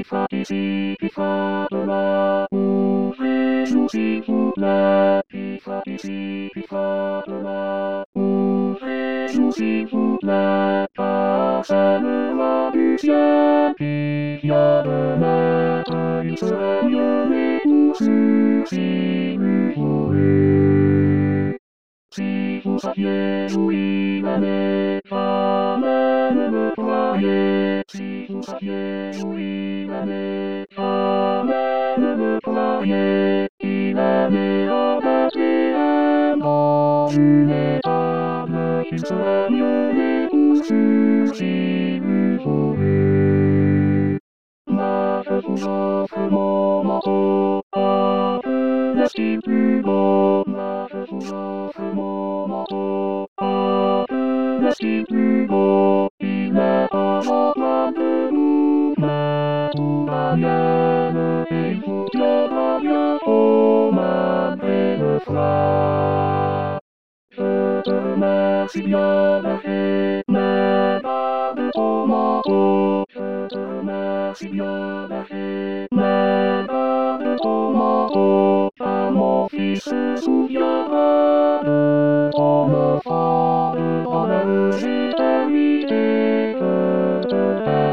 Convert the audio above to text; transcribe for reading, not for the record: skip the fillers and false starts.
ici, pifa de là, ouvrez-vous s'il vous plaît. Ici, pifa de là, ouvrez-vous s'il vous plaît. Passez-le du ciel qui vient de naître, il serait mieux les poussures si vous voulez. Si vous saviez où il est né, jamais ne le croyez. Si vous saviez où il est né, jamais ne le croyez. Il est né à Bethléem dans une étable. Il serait mieux les poussures si vous voulez. Moi je vous offre mon manteau, n'est-il plus beau? Moi je vous offre mon manteau, n'est-il plus beau? Il n'est pas en de nous, mais tout va bien, et il vous tiendra bien au même et le froid. Je te remercie bien, berger, mais garde ton manteau. Je te remercie bien, berger, mais garde ton manteau. Car mon fils se souviendra de ton enfant, de ton heureuse éternité. Je te